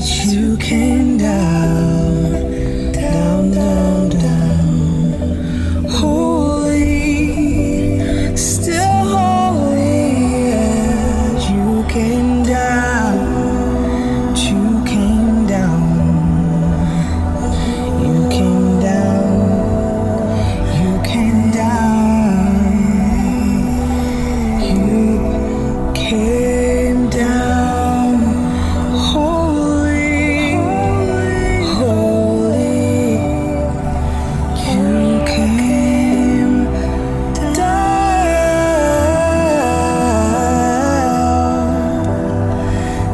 you came down, down, down, down. Holy, still holy, as you came down, you came down, you came down, you came down, you came down. Holy, holy, you came down,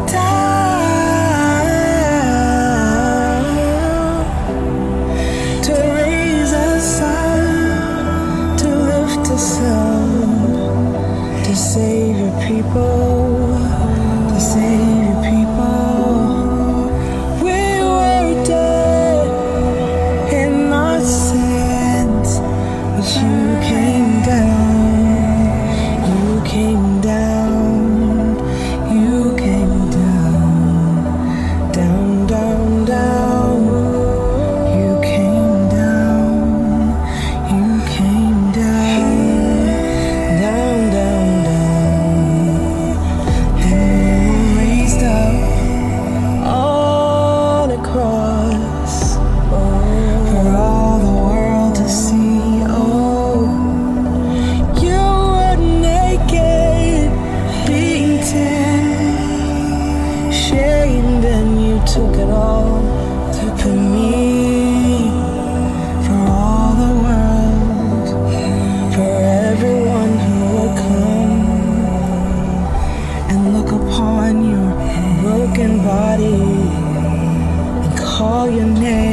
down, to raise us up, to lift us up, to save your people, to save your people. We were dead in our sins, but you came down, you came down, you came down, down, down, down. You came down, you came down, down, down, down. And you were raised up on a cross for all the world to see. Oh, you were naked, beaten, shamed, and you took it all for me, for all the world, for everyone who will come and look upon your broken body and call your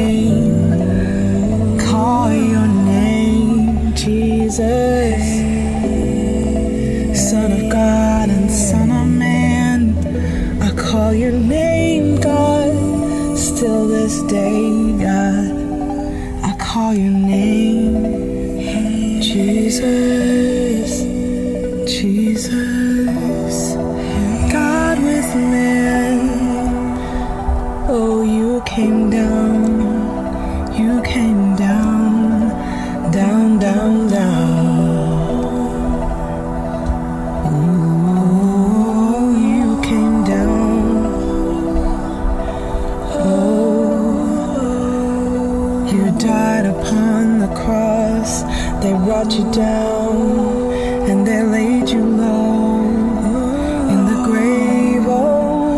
name, Jesus, Son of God and Son of Man. I call your name, God, still this day, God. I call your name, Jesus, Jesus, God with man. Oh, you came down, you came down, down, down, down. Oh, you came down. Oh, you died upon the cross. They brought you down and they laid you low in the grave. Oh,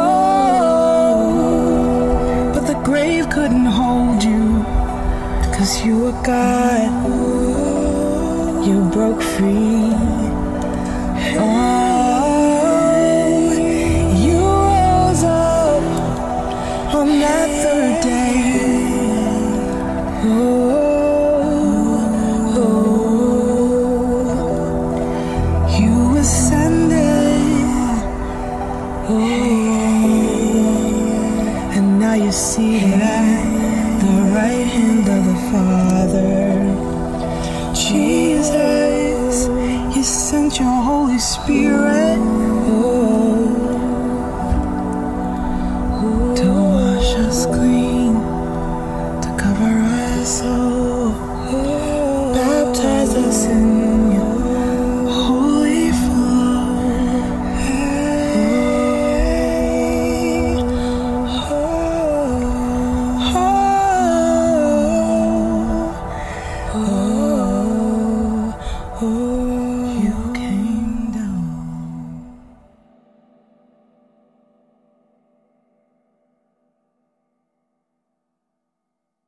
oh, but the grave couldn't hold you, 'cause you were God. You broke free. Oh, you rose up on that third day. Oh, you ascended. Oh, and now you're seated at the right hand of the Father. Jesus, you sent your Holy Spirit